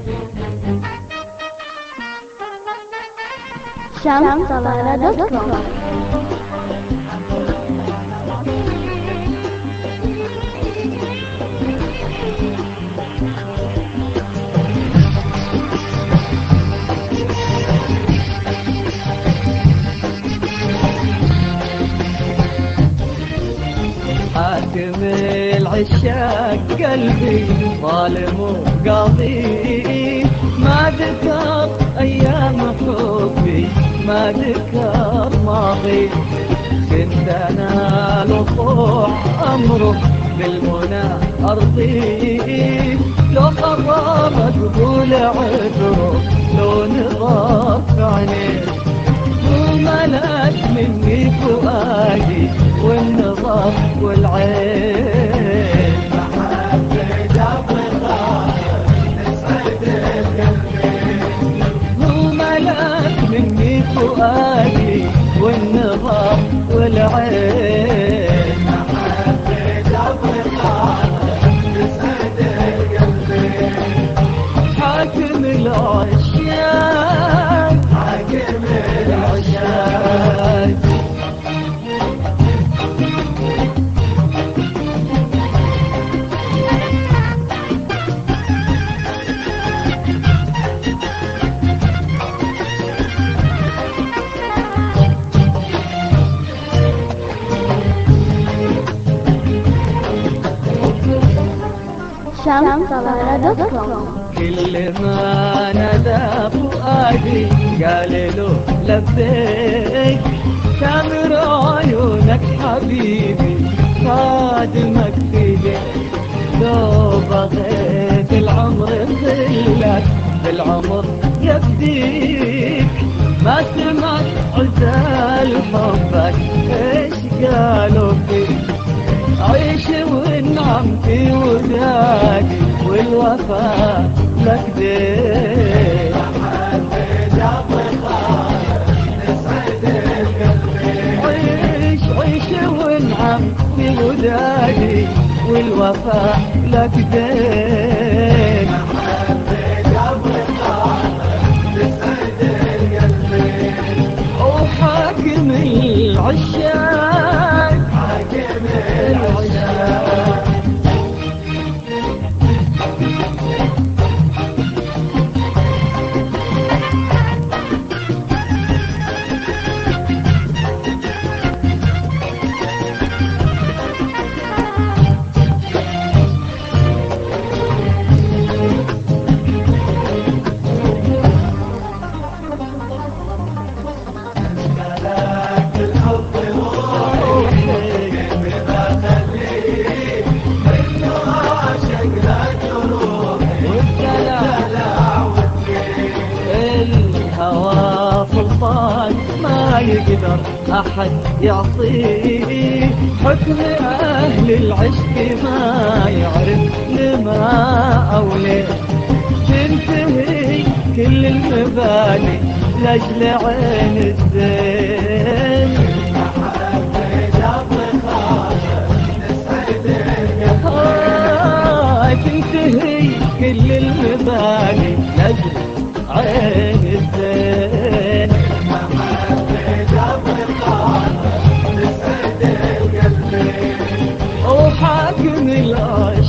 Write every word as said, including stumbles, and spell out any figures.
شمس طلالة دوت كوم. حاكم العشاق قلبي ظالم وقاضي، ما ذكر ايام حبي ما ذكر ماضي. كنت انا لطوع امره بالمنى ارضي، لو خطاب اقول عذره لو نظر في عينيه. وملك مني فؤادي والنظر والعين، محبة ابغاك تسعد القلبين. وملك مني فؤادي والنظر والعين، محبة ابغاك تسعد القلبين. حاكم العشاق حاكم العشاق. شمس طلالة دوت كوم. كل ما نادى فؤادي قال له لبيك، تامر عيونك حبيبي خادمك فيك. لو بغيت العمر ظلك بالعمر يفديك، ما سمعت عزال حبك ايش قالوا فيك. عيش والنعم في ودادي والوفاء لك دين، عيش عيش والنعم في ودادي والوفاء لك دين. وحاكم العشاق حاكم العشاق. ما يقدر أحد يعطيه حكم أهل العشق، ما يعرف لما أوليه. تنتهي كل المبالي لأجل عين الزين، تنتهي كل المبالي لأجل عين الزين. وحاكم الآية